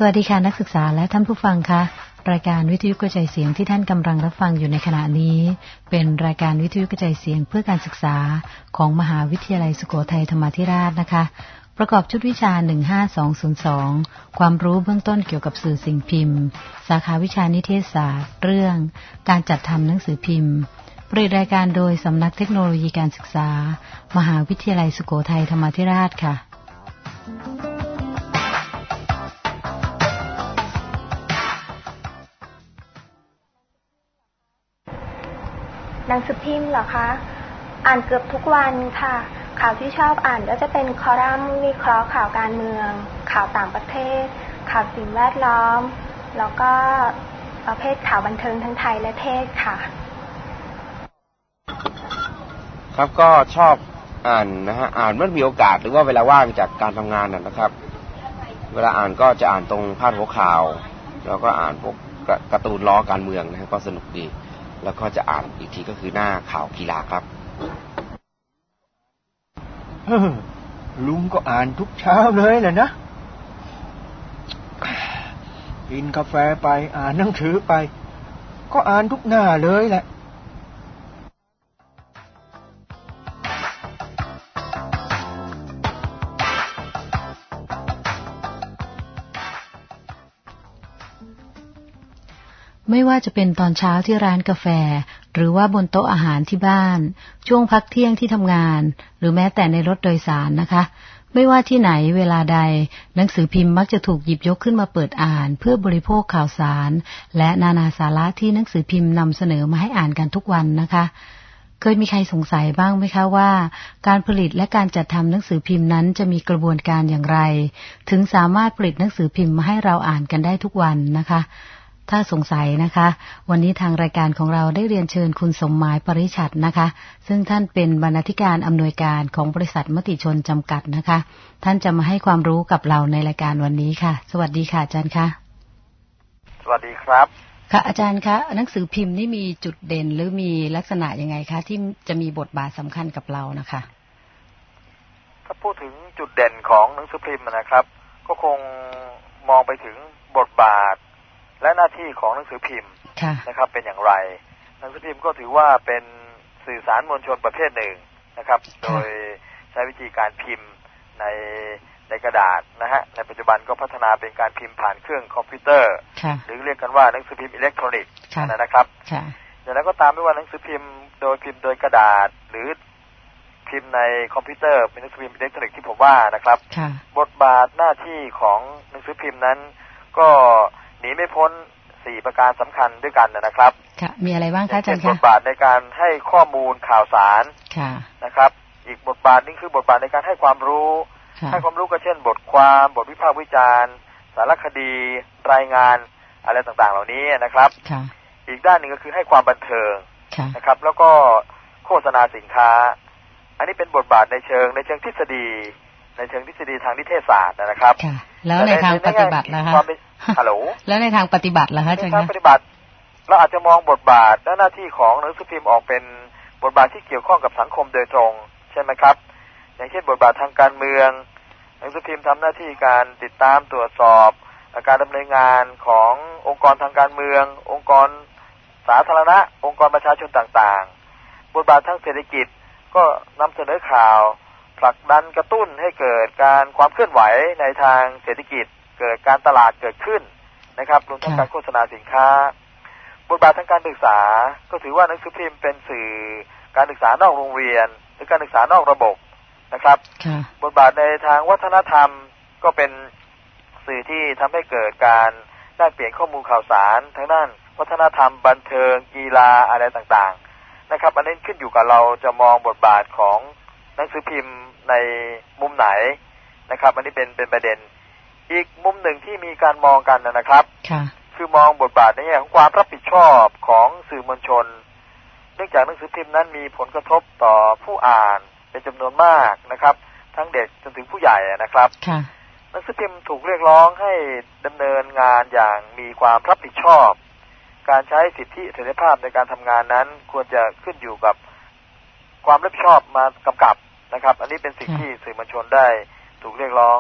วัสดีค่ะนักศึกษาและท่านผู้ฟังคะรายการวิทยุกระจายเสียงที่ท่านกำลังรับฟังอยู่ในขณะนี้เป็นรายการวิทยุกระจายเสียงเพื่อการศึกษาของมหาวิทยาลัยสุโขทัยธรรมาธิราชนะคะประกอบชุดวิชา15202ความรู้เบื้องต้นเกี่ยวกับสื่อสิ่งพิมพ์สาขาวิชานิเทศศาสตร์เรื่องการจัดทำหนังสือพิมพ์ผลิตรายการโดยสำนักเทคโนโลยีการศึกษามหาวิทยาลัยสุโขทัยธรรมาธิราชค่ะหนังสือพิมพ์เหรอคะอ่านเกือบทุกวันค่ะข่าวที่ชอบอ่านก็จะเป็นคอลัมน์วิเคราะห์ข่าวการเมืองข่าวต่างประเทศข่าวสิ่งแวดล้อมแล้วก็ประเภทข่าวบันเทิงทั้งไทยและเทศค่ะครับก็ชอบอ่านนะฮะอ่านเมื่อมีโอกาสหรือว่าเวลาว่างจากการทำงานนะครับเวลาอ่านก็จะอ่านตรงพาดหัวข่าวแล้วก็อ่านพวกการ์ตูนล้อการเมืองนะฮะก็สนุกดีแล้วก็จะอ่านอีกทีก็คือหน้าข่าวกีฬาครับลุงก็อ่านทุกเช้าเลยแหละนะกินกาแฟไปอ่านหนังสือไปก็อ่านทุกหน้าเลยแหละไม่ว่าจะเป็นตอนเช้าที่ร้านกาแฟหรือว่าบนโต๊ะอาหารที่บ้านช่วงพักเที่ยงที่ทำงานหรือแม้แต่ในรถโดยสารนะคะไม่ว่าที่ไหนเวลาใดหนังสือพิมพ์มักจะถูกหยิบยกขึ้นมาเปิดอ่านเพื่อบริโภคข่าวสารและนานาสาระที่หนังสือพิมพ์นำเสนอมาให้อ่านกันทุกวันนะคะเคยมีใครสงสัยบ้างไหมคะว่าการผลิตและการจัดทำหนังสือพิมพ์นั้นจะมีกระบวนการอย่างไรถึงสามารถผลิตหนังสือพิมพ์มาให้เราอ่านกันได้ทุกวันนะคะถ้าสงสัยนะคะวันนี้ทางรายการของเราได้เรียนเชิญคุณสมหมายปริฉัตรนะคะซึ่งท่านเป็นบรรณาธิการอำนวยการของบริษัทมติชนจำกัดนะคะท่านจะมาให้ความรู้กับเราในรายการวันนี้ค่ะสวัสดีค่ะอาจารย์คะสวัสดีครับค่ะอาจารย์คะหนังสือพิมพ์นี่มีจุดเด่นหรือมีลักษณะยังไงคะที่จะมีบทบาทสำคัญกับเรานะคะถ้าพูดถึงจุดเด่นของหนังสือพิมพ์นะครับก็คงมองไปถึงบทบาทและหน้าที่ของหนังสือพิมพ์นะครับเป็นอย่างไรหนังสือพิมพ์ก็ถือว่าเป็นสื่อสารมวลชนประเภทหนึ่งนะครับโดยใช้วิธีการพิมพ์ในกระดาษนะฮะในปัจจุบันก็พัฒนาเป็นการพิมพ์ผ่านเครื่องคอมพิวเตอร์หรือเรียกกันว่าหนังสือพิมพ์อิเล็กทรอนิกส์นะครับอย่างนั้นก็ตามไม่ว่าหนังสือพิมพ์โดยกระดาษหรือพิมพ์ในคอมพิวเตอร์เป็นหนังสือพิมพ์อิเล็กทรอนิกส์ที่ผมว่านะครับบทบาทหน้าที่ของหนังสือพิมพ์นั้นก็หนีไม่พ้น4ประการสำคัญด้วยกันนะครับค่ะมีอะไรบ้างคะอาจารย์คะบทบาทในการให้ข้อมูลข่าวสารนะครับอีกบทบาทนึงคือบทบาทในการให้ความรู้ก็เช่นบทความบทวิพากษ์วิจารณ์สารคดีรายงานอะไรต่างๆเหล่านี้นะครับอีกด้านหนึ่งก็คือให้ความบันเทิงนะครับแล้วก็โฆษณาสินค้าอันนี้เป็นบทบาทในเชิงทฤษฎีทางนิเทศศาสตร์นะครับแล้วในทางปฏิบัตินะคะฮัลโหลแล้วในทางปฏิบัติล่ะคะอาจารย์ในทางปฏิบัติเราอาจจะมองบทบาทและหน้าที่ของหนังสือพิมพ์ออกเป็นบทบาทที่เกี่ยวข้องกับสังคมโดยตรงใช่ไหมครับอย่างเช่นบทบาททางการเมืองหนังสือพิมพ์ทำหน้าที่การติดตามตรวจสอบการดำเนินงานขององค์กรทางการเมืององค์กรสาธารณะองค์กรประชาชนต่างๆบทบาททางเศรษฐกิจก็นำเสนอข่าวผลักดันกระตุ้นให้เกิดการความเคลื่อนไหวในทางเศรษฐกิจเกิดการตลาดเกิดขึ้นนะครับรวมทั้งการโฆษณาสินค้าบทบาททางการศึกษาก็ถือว่าหนังสือพิมพ์เป็นสื่อการศึกษานอกโรงเรียนหรือการศึกษานอกระบบนะครับบทบาทในทางวัฒนธรรมก็เป็นสื่อที่ทำให้เกิดการแลกเปลี่ยนข้อมูลข่าวสารทางด้านวัฒนธรรมบันเทิงกีฬาอะไรต่างๆนะครับอันนี้ขึ้นอยู่กับเราจะมองบทบาทของหนังสือพิมพ์ในมุมไหนนะครับอันนี้เป็นประเด็นอีกมุมหนึ่งที่มีการมองกันนะครับคือมองบทบาทในแง่ของความรับผิดชอบของสื่อมวลชนเนื่องจากหนังสือพิมพ์นั้นมีผลกระทบต่อผู้อ่านเป็นจำนวนมากนะครับทั้งเด็กจนถึงผู้ใหญ่นะครับหนังสือพิมพ์ถูกเรียกร้องให้ดำเนินงานอย่างมีความรับผิดชอบการใช้สิทธิเสรีภาพในการทำงานนั้นควรจะขึ้นอยู่กับความรับผิดชอบมากำกับนะครับอันนี้เป็นสิ่งที่สื่อมวลชนได้ถูกเรียกร้อง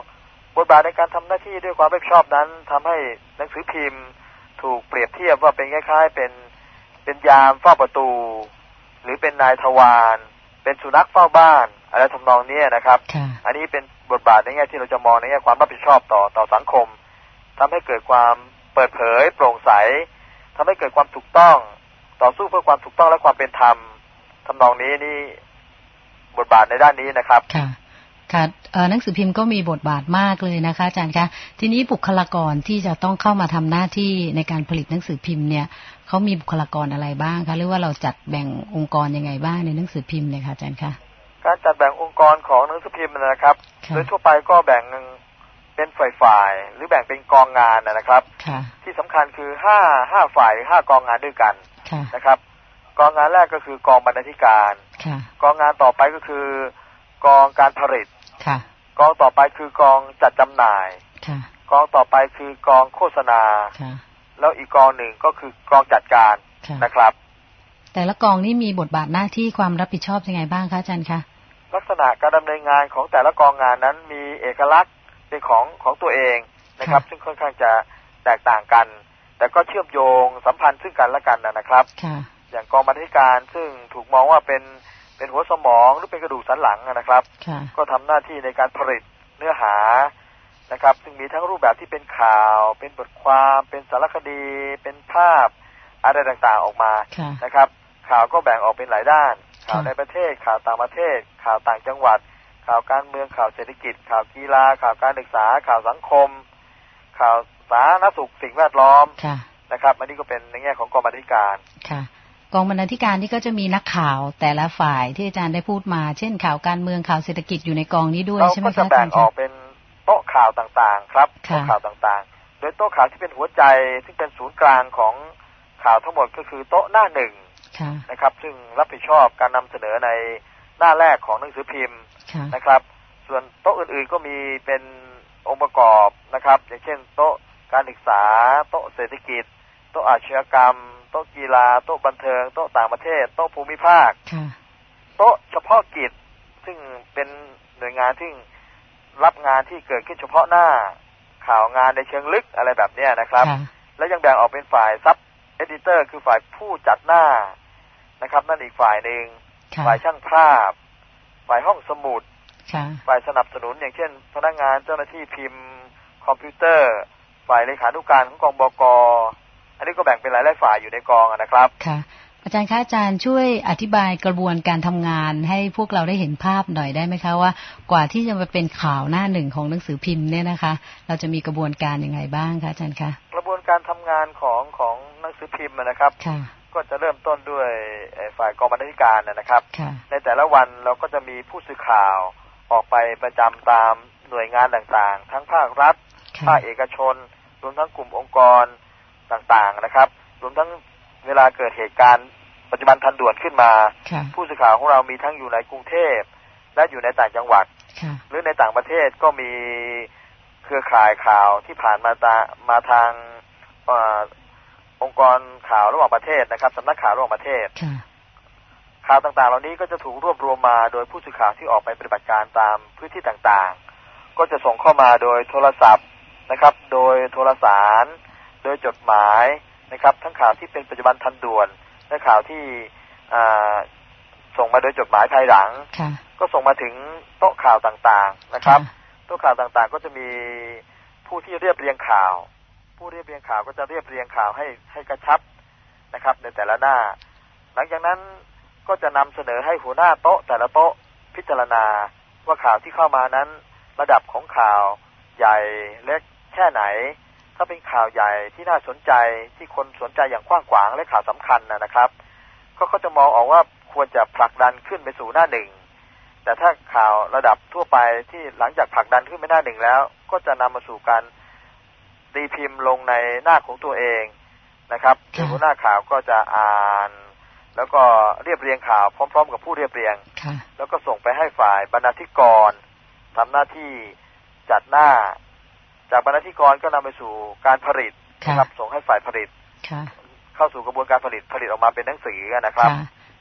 บทบาทในการทำหน้าที่ด้วยความรับผิดชอบนั้นทำให้หนังสือพิมพ์ถูกเปรียบเทียบว่าเป็นคล้ายๆเป็นยามเฝ้าประตูหรือเป็นนายทวารเป็นสุนัขเฝ้าบ้านอะไรทำนองนี้นะครับอันนี้เป็นบทบาทในแง่ที่เราจะมองในแง่ความรับผิดชอบต่อสังคมทำให้เกิดความเปิดเผยโปร่งใสทำให้เกิดความถูกต้องต่อสู้เพื่อความถูกต้องและความเป็นธรรมทำนองนี้นี่บทบาทในด้านนี้นะครับค่ะหนังสือพิมพ์ก็มีบทบาทมากเลยนะคะอาจารย์คะทีนี้บุคลากรที่จะต้องเข้ามาทำหน้าที่ในการผลิตหนังสือพิมพ์เนี่ยเขามีบุคลากรอะไรบ้างคะหรือว่าเราจัดแบ่งองค์กรยังไงบ้างในหนังสือพิมพ์เนี่ยค่ะอาจารย์คะการจัดแบ่งองค์กรของหนังสือพิมพ์นะครับโดยทั่วไปก็แบ่งเป็นฝ่ายหรือแบ่งเป็นกองงานนะครับที่สำคัญคือห้าฝ่าย5กองงานด้วยกันนะครับกองงานแรกก็คือกองบรรณาธิการกองงานต่อไปก็คือกองการผลิตกองต่อไปคือกองจัดจำหน่ายกองต่อไปคือกองโฆษณาแล้วอีกกองหนึ่งก็คือกองจัดการนะครับแต่ละกองนี้มีบทบาทหน้าที่ความรับผิดชอบยังไงบ้างคะอาจารย์คะลักษณะการดำเนินงานของแต่ละกองงานนั้นมีเอกลักษณ์เป็นของตัวเองนะครับซึ่งค่อนข้างจะแตกต่างกันแต่ก็เชื่อมโยงสัมพันธ์ซึ่งกันและกันนะครับอย่างกองบรรณาธิการซึ่งถูกมองว่าเป็นหัวสมองหรือเป็นกระดูกสันหลังนะครับก็ทำหน้าที่ในการผลิตเนื้อหานะครับซึ่งมีทั้งรูปแบบที่เป็นข่าวเป็นบทความเป็นสารคดีเป็นภาพอะไรต่างๆออกมานะครับข่าวก็แบ่งออกเป็นหลายด้านข่าวในประเทศข่าวต่างประเทศข่าวต่างจังหวัดข่าวการเมืองข่าวเศรษฐกิจข่าวกีฬาข่าวการศึกษาข่าวสังคมข่าวสาธารณสุขสิ่งแวดล้อมนะครับอันนี้ก็เป็นในแง่ของกองบรรณาธิการกองบรรณาธิการนี่ก็จะมีนักข่าวแต่ละฝ่ายที่อาจารย์ได้พูดมาเช่นข่าวการเมืองข่าวเศรษฐกิจอยู่ในกองนี้ด้วยใช่ไหมคะเราก็จะแบ่งออกเป็นโต๊ะข่าวต่างๆครับโต๊ะข่าวต่างๆโดยโต๊ะข่าวที่เป็นหัวใจซึ่งเป็นศูนย์กลางของข่าวทั้งหมดก็คือโต๊ะหน้าหนึ่งนะครับซึ่งรับผิดชอบการนำเสนอในหน้าแรกของหนังสือพิมพ์นะครับส่วนโต๊ะอื่นๆก็มีเป็นองค์ประกอบนะครับอย่างเช่นโต๊ะการศึกษาโต๊ะเศรษฐกิจโต๊ะอาชญากรรมโต๊ะกีฬาโต๊ะบันเทิงโต๊ะต่างประเทศโต๊ะภูมิภาคโต๊ะเฉพาะกิจซึ่งเป็นหน่วยงานที่รับงานที่เกิดขึ้นเฉพาะหน้าข่าวงานในเชิงลึกอะไรแบบนี้นะครับแล้วยังแบ่งออกเป็นฝ่ายซับเอดิเตอร์คือฝ่ายผู้จัดหน้านะครับนั่นอีกฝ่ายหนึ่งฝ่ายช่างภาพฝ่ายห้องสมุดฝ่ายสนับสนุนอย่างเช่นพนักงานเจ้าหน้าที่พิมพ์คอมพิวเตอร์ฝ่ายเลขานุการของกองบก.อันนี้ก็แบ่งเป็นหลายๆฝ่ายอยู่ในกองนะครับค่ะอาจารย์คะอาจารย์ช่วยอธิบายกระบวนการทำงานให้พวกเราได้เห็นภาพหน่อยได้ไหมคะว่ากว่าที่จะมาเป็นข่าวหน้าหนึ่งของหนังสือพิมพ์เนี่ยนะคะเราจะมีกระบวนการยังไงบ้างคะอาจารย์คะกระบวนการทำงานของหนังสือพิมพ์นะครับก็จะเริ่มต้นด้วยฝ่ายกองบรรณาธิการนะครับในแต่ละวันเราก็จะมีผู้สื่อข่าวออกไปประจำตามหน่วยงานต่างๆทั้งภาครัฐภาคเอกชนรวมทั้งกลุ่มองค์กรต่างๆนะครับรวมทั้งเวลาเกิดเหตุการณ์ปัจจุบันทันด่วนขึ้นมาผู้สื่อข่าวของเรามีทั้งอยู่ในกรุงเทพและอยู่ในต่างจังหวัดหรือในต่างประเทศก็มีเครือข่ายข่าวที่ผ่านมาทางองค์กรข่าวระหว่างประเทศนะครับสำนักข่าวระหว่างประเทศข่าวต่างๆเหล่านี้ก็จะถูกรวบรวมมาโดยผู้สื่อข่าวที่ออกไปปฏิบัติการตามพื้นที่ต่างๆก็จะส่งเข้ามาโดยโทรศัพท์นะครับโดยโทรสารโดยจดหมายนะครับทั้งข่าวที่เป็นปัจจุบันทันด่วนและข่าวที่ส่งมาโดยจดหมายภายหลังก็ส่งมาถึงโต๊ะข่าวต่างๆนะครับโต๊ะข่าวต่างๆก็จะมีผู้ที่เรียบเรียงข่าวผู้เรียบเรียงข่าวก็จะเรียบเรียงข่าวให้กระชับนะครับในแต่ละหน้าหลังจากนั้นก็จะนำเสนอให้หัวหน้าโต๊ะแต่ละโต๊ะพิจารณาว่าข่าวที่เข้ามานั้นระดับของข่าวใหญ่เล็กแค่ไหนถ้าเป็นข่าวใหญ่ที่น่าสนใจที่คนสนใจอย่างกว้างขวางและข่าวสำคัญนะครับก็เขาจะมองออกว่าควรจะผลักดันขึ้นไปสู่หน้าหนึ่งแต่ถ้าข่าวระดับทั่วไปที่หลังจากผลักดันขึ้นไปหน้าหนึ่งแล้วก็จะนำมาสู่การตีพิมพ์ลงในหน้าของตัวเองนะครับหัวหน้าข่าวก็จะอ่านแล้วก็เรียบเรียงข่าวพร้อมๆกับผู้เรียบเรียงแล้วก็ส่งไปให้ฝ่ายบรรณาธิกรทำหน้าที่จัดหน้าจากบรรณาธิกรก็นำไปสู่การผลิตนะครับส่งให้ฝ่ายผลิตเข้าสู่กระบวนการผลิตออกมาเป็นหนังสือนะครับ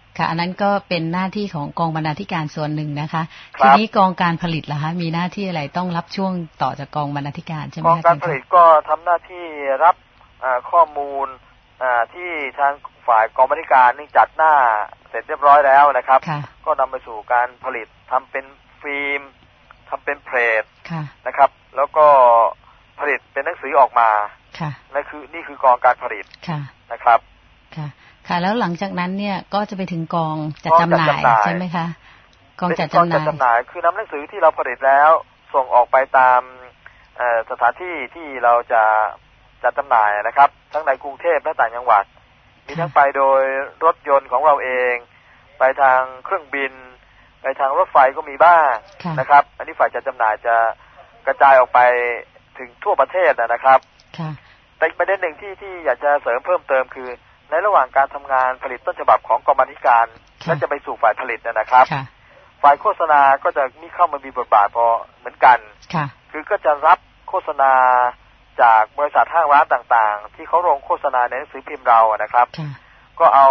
ค่ะอันนั้นก็เป็นหน้าที่ของกองบรรณาธิการส่วนหนึ่งนะคะทีนี้กองการผลิตล่ะคะมีหน้าที่อะไรต้องรับช่วงต่อจากกองบรรณาธิการใช่ไหมคะกองการผลิตก็ทำหน้าที่รับข้อมูลที่ทางฝ่ายกองบรรณาธิการนี่จัดหน้าเสร็จเรียบร้อยแล้วนะครับก็นำไปสู่การผลิตทำเป็นฟิล์มทำเป็นเพลทนะครับแล้วก็ผลิตเป็นหนังสือออกมานี่คือกองการผลิตนะครับค่ะแล้วหลังจากนั้นเนี่ยก็จะไปถึงกองจัดจำหน่ายใช่ไหมคะกองจัดจำหน่ายคือนำหนังสือที่เราผลิตแล้วส่งออกไปตามสถานที่ที่เราจะจัดจำหน่ายนะครับทั้งในกรุงเทพและต่างจังหวัดมีทั้งไปโดยรถยนต์ของเราเองไปทางเครื่องบินไปทางรถไฟก็มีบ้างนะครับอันนี้ฝ่ายจัดจำหน่ายจะกระจายออกไปถึงทั่วประเทศนะครับแต่อีกประเด็นหนึ่งที่อยากจะเสริมเพิ่มเติมคือในระหว่างการทำงานผลิตต้นฉบับของกองบรรณาธิการและจะไปสู่ฝ่ายผลิตนะครับฝ่ายโฆษณาก็จะมีเข้ามามีบทบาทพอเหมือนกันคือก็จะรับโฆษณาจากบริษัทห้างร้านต่างๆที่เขาลงโฆษณาในหนังสือพิมพ์เรานะครับก็เอา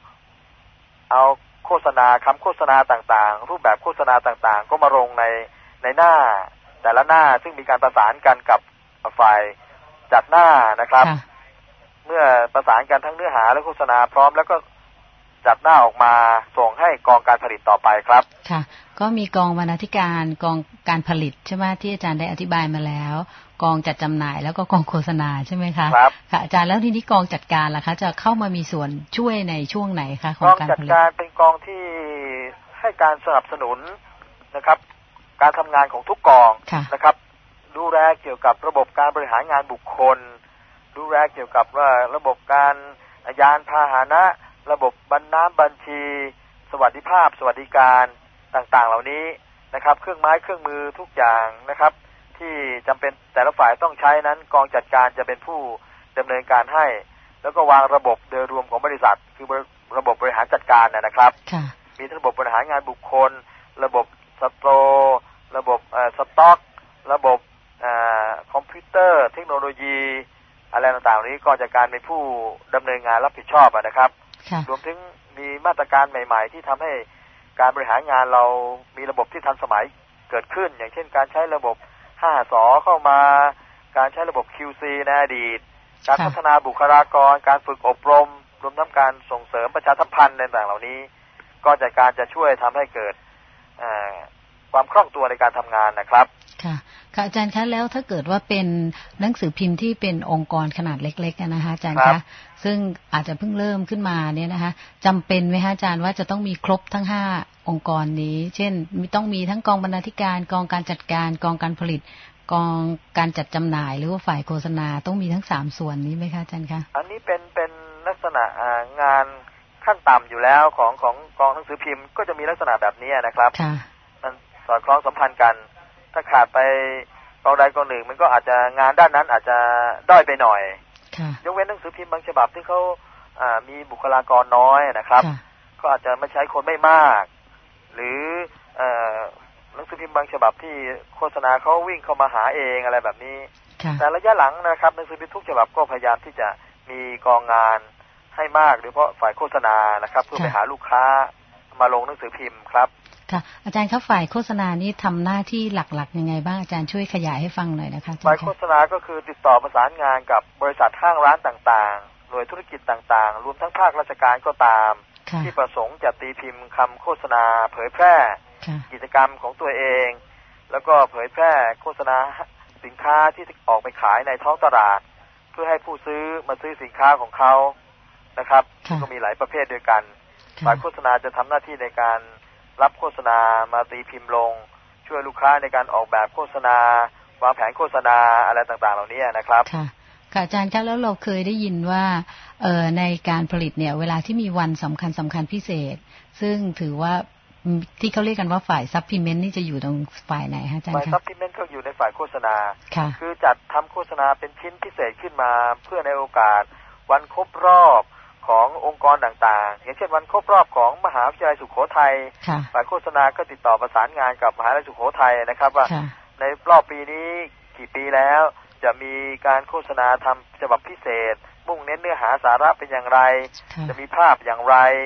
โฆษณาคำโฆษณาต่างๆรูปแบบโฆษณาต่างๆก็มาลงในหน้าแต่ละหน้าซึ่งมีการประสานกันกับฝ่ายจัดหน้านะครับเมื่อประสานกันทั้งเนื้อหาและโฆษณาพร้อมแล้วก็จัดหน้าออกมาส่งให้กองการผลิตต่อไปครับค่ะก็มีกองบรรณาธิการกองการผลิตใช่ไหมที่อาจารย์ได้อธิบายมาแล้วกองจัดจำหน่ายแล้วก็กองโฆษณาใช่ไหมคะครับค่ะอาจารย์แล้วทีนี้กองจัดการล่ะคะจะเข้ามามีส่วนช่วยในช่วงไหนคะของการผลิตกองจัดการเป็นกองที่ให้การสนับสนุนนะครับการทำงานของทุกกองนะครับดูแลเกี่ยวกับระบบการบริหารงานบุคคลดูแลเกี่ยวกับว่าระบบการยานพาหนะระบบบรรณาบัญชีสวัสดิภาพสวัสดิการต่างๆเหล่านี้นะครับเครื่องไม้เครื่องมือทุกอย่างนะครับที่จำเป็นแต่ละฝ่ายต้องใช้นั้นกองจัดการจะเป็นผู้ดำเนินการให้แล้วก็วางระบบโดยรวมของบริษัทคือระบบบริหารจัดการนะครับมีระบบบริหารงานบุคคลระบบสโตร์ระบบสต็อกระบบคอมพิวเตอร์เทคโนโลยีอะไรต่างๆนี้กองจัดการเป็นผู้ดำเนินงานรับผิดชอบนะครับรวมถึงมีมาตรการใหม่ๆที่ทำให้การบริหารงานเรามีระบบที่ทันสมัยเกิดขึ้นอย่างเช่นการใช้ระบบ 5 ส.เข้ามาการใช้ระบบ QC ในอดีตการพัฒนาบุคลากรการฝึกอบรมรวมทั้งการส่งเสริมประชาสัมพันธ์ต่างๆเหล่านี้กองจัดการจะช่วยทำให้เกิดความคล่องตัวในการทำงานนะครับค่ะค่ะอาจารย์คะแล้วถ้าเกิดว่าเป็นหนังสือพิมพ์ที่เป็นองค์กรขนาดเล็กๆนะคะอาจารย์คะซึ่งอาจจะเพิ่งเริ่มขึ้นมาเนี่ยนะคะจำเป็นไหมคะอาจารย์ว่าจะต้องมีครบทั้ง5องค์กรนี้เช่นต้องมีทั้งกองบรรณาธิการกองการจัดการกองการผลิตกองการจัดจำหน่ายหรือว่าฝ่ายโฆษณาต้องมีทั้ง3ส่วนนี้ไหมคะอาจารย์คะอันนี้เป็นลักษณะงานขั้นต่ำอยู่แล้วของกองหนังสือพิมพ์ก็จะมีลักษณะแบบนี้นะครับมันสอดคล้องสัมพันธ์กันถ้าขาดไปกองใดกองหนึ่งมันก็อาจจะงานด้านนั้นอาจจะด้อยไปหน่อยยกเว้นหนังสือพิมพ์บางฉบับที่เขามีบุคลากรน้อยนะครับก็อาจจะไม่ใช้คนไม่มากหรือหนังสือพิมพ์บางฉบับที่โฆษณาเขาวิ่งเข้ามาหาเองอะไรแบบนี้แต่ระยะหลังนะครับหนังสือพิมพ์ทุกฉบับก็พยายามที่จะมีกองงานให้มากโดยเฉพาะฝ่ายโฆษณานะครับเพื่อไปหาลูกค้ามาลงหนังสือพิมพ์ครับค่ะอาจารย์ครับฝ่ายโฆษณานี้ทำหน้าที่หลักๆยังไงบ้างอาจารย์ช่วยขยายให้ฟังหน่อยนะคะฝ่ายโฆษณาก็คือติดต่อประสานงานกับบริษัทห้างร้านต่างๆหน่วยธุรกิจต่างๆรวมทั้งภาคราชการก็ตามที่ประสงค์จะตีพิมพ์คำโฆษณาเผยแพร่กิจกรรมของตัวเองแล้วก็เผยแพร่โฆษณาสินค้าที่ออกไปขายในท้องตลาดเพื่อให้ผู้ซื้อมาซื้อสินค้าของเขานะครับก็มีหลายประเภทด้วยกันฝ่ายโฆษณาจะทำหน้าที่ในการรับโฆษณามาตีพิมพ์ลงช่วยลูกค้าในการออกแบบโฆษณาวางแผนโฆษณาอะไรต่างๆเหล่านี้นะครับค่ะอาจารย์คะแล้วเราเคยได้ยินว่าในการผลิตเนี่ยเวลาที่มีวันสำคัญพิเศษซึ่งถือว่าที่เขาเรียกกันว่าฝ่ายซัพพลีเมนต์นี่จะอยู่ตรงฝ่ายไหนฮะอาจารย์คะฝ่ายซัพพลีเมนต์ก็อยู่ในฝ่ายโฆษณาคือจัดทำโฆษณาเป็นชิ้นพิเศษขึ้นมาเพื่อในโอกาสวันครบรอบขององค์กรต่างๆอย่างเช่นวันครบรอบของมหาวิทยาลัยสุโขทัยฝ่ายโฆษณาก็ติดต่อประสานงานกับมหาวิทยาลัยสุโขทัยนะครับว่าในรอบปีนี้กี่ปีแล้วจะมีการโฆษณาทำฉบับพิเศษมุ่งเน้นเนื้อหาสาระเป็นอย่างไรจะมีภาพอย่างไรท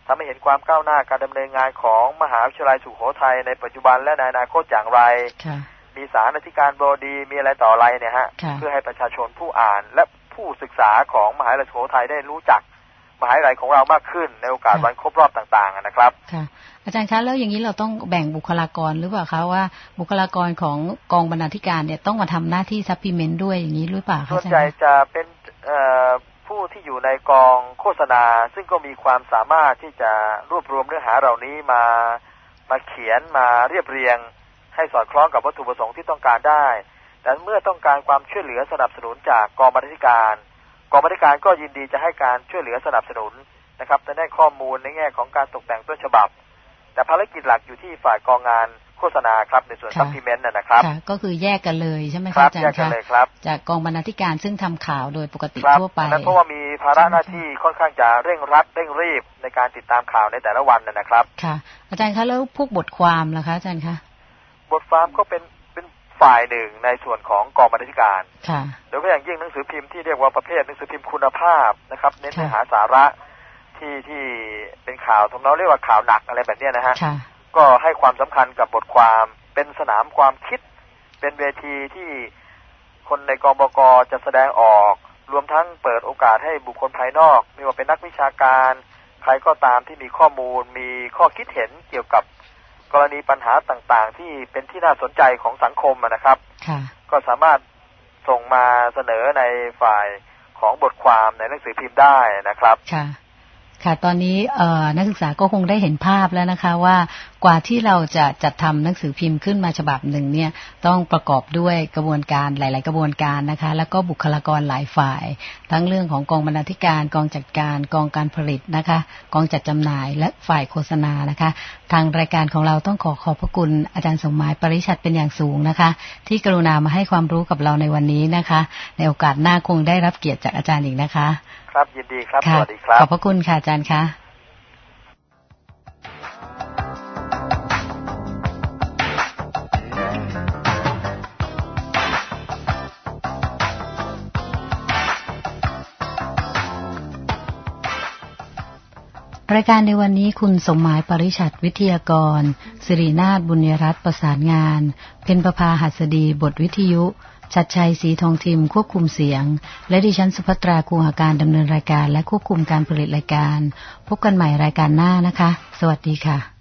ทำให้เห็นความก้าวหน้าการดำเนินงานของมหาวิทยาลัยสุโขทัยในปัจจุบันและในอนาคตอย่างไรมีสารอธิการบดีมีอะไรต่ออะไรเนี่ยฮะเพื่อให้ประชาชนผู้อ่านและผู้ศึกษาของมหาวิทยาลัยสุโขทัยได้รู้จักมหาวิทยาลัยของเรามากขึ้นในโอกาสวันครบรอบต่างๆนะครับค่ะอาจารย์คะแล้วอย่างนี้เราต้องแบ่งบุคลากรหรือเปล่าคะว่าบุคลากรของกองบรรณาธิการเนี่ยต้องมาทำหน้าที่ซัพพลีเมนต์ด้วยอย่างนี้หรือเปล่าคะส่วนใหญ่จะเป็นผู้ที่อยู่ในกองโฆษณาซึ่งก็มีความสามารถที่จะรวบรวมเนื้อหาเหล่านี้มาเขียนมาเรียบเรียงให้สอดคล้องกับวัตถุประสงค์ที่ต้องการได้แต่เมื่อต้องการความช่วยเหลือสนับสนุนจากกองบรรณาธิการกองบรรณาธิการก็ยินดีจะให้การช่วยเหลือสนับสนุนนะครับจะได้ข้อมูลในแง่ของการตกแต่งต้นฉบับแต่ภารกิจหลักอยู่ที่ฝ่ายกองงานโฆษณาครับในส่วนซัพพลีเมนต์นะครับก็คือแยกกันเลยใช่ไหมครับอาจารย์แยกกันเลยครับจากกองบรรณาธิการซึ่งทำข่าวโดยปกติทั่วไปเพราะว่ามีภาระหน้าที่ค่อนข้างจะเร่งรัดเร่งรีบในการติดตามข่าวในแต่ละวันนะครับค่ะอาจารย์คะแล้วพวกบทความล่ะคะอาจารย์คะบทความก็เป็นฝ่ายหนึ่งในส่วนของกองบรรณาธิการโดยเฉพาะอย่างยิ่งหนังสือพิมพ์ที่เรียกว่าประเภทหนังสือพิมพ์คุณภาพนะครับเน้นเนื้อหาสาระที่เป็นข่าวทำนองเรียกว่าข่าวหนักอะไรแบบนี้นะฮะก็ให้ความสำคัญกับบทความเป็นสนามความคิดเป็นเวทีที่คนในกบก.จะแสดงออกรวมทั้งเปิดโอกาสให้บุคคลภายนอกไม่ว่าเป็นนักวิชาการใครก็ตามที่มีข้อมูลมีข้อคิดเห็นเกี่ยวกับกรณีปัญหาต่างๆที่เป็นที่น่าสนใจของสังคมนะครับก็สามารถส่งมาเสนอในฝ่ายของบทความในหนังสือพิมพ์ได้นะครับค่ะตอนนี้นักศึกษาก็คงได้เห็นภาพแล้วนะคะว่ากว่าที่เราจะจัดทำหนังสือพิมพ์ขึ้นมาฉบับหนึ่งเนี่ยต้องประกอบด้วยกระบวนการหลายๆกระบวนการนะคะแล้วก็บุคลากรหลายฝ่ายทั้งเรื่องของกองบรรณาธิการกองจัดการกองการผลิตนะคะกองจัดจำหน่ายและฝ่ายโฆษณานะคะทางรายการของเราต้องขอบพระคุณอาจารย์สมหมายปริชัดเป็นอย่างสูงนะคะที่กรุณามาให้ความรู้กับเราในวันนี้นะคะในโอกาสหน้าคงได้รับเกียรติจากอาจารย์อีกนะคะครับยินดีครับสวัสดีครับขอบพระคุณค่ะอาจารย์คะรายการในวันนี้คุณสมหมายปริชัดวิทยากรสิรินาถบุญยรัตน์ประสานงานเพ็ญประภาหัสดีบทวิทยุชัดชัยศรีทองทิมควบคุมเสียงและดิฉันสุภัตราคูหาการดำเนินรายการและควบคุมการผลิตรายการพบกันใหม่รายการหน้านะคะสวัสดีค่ะ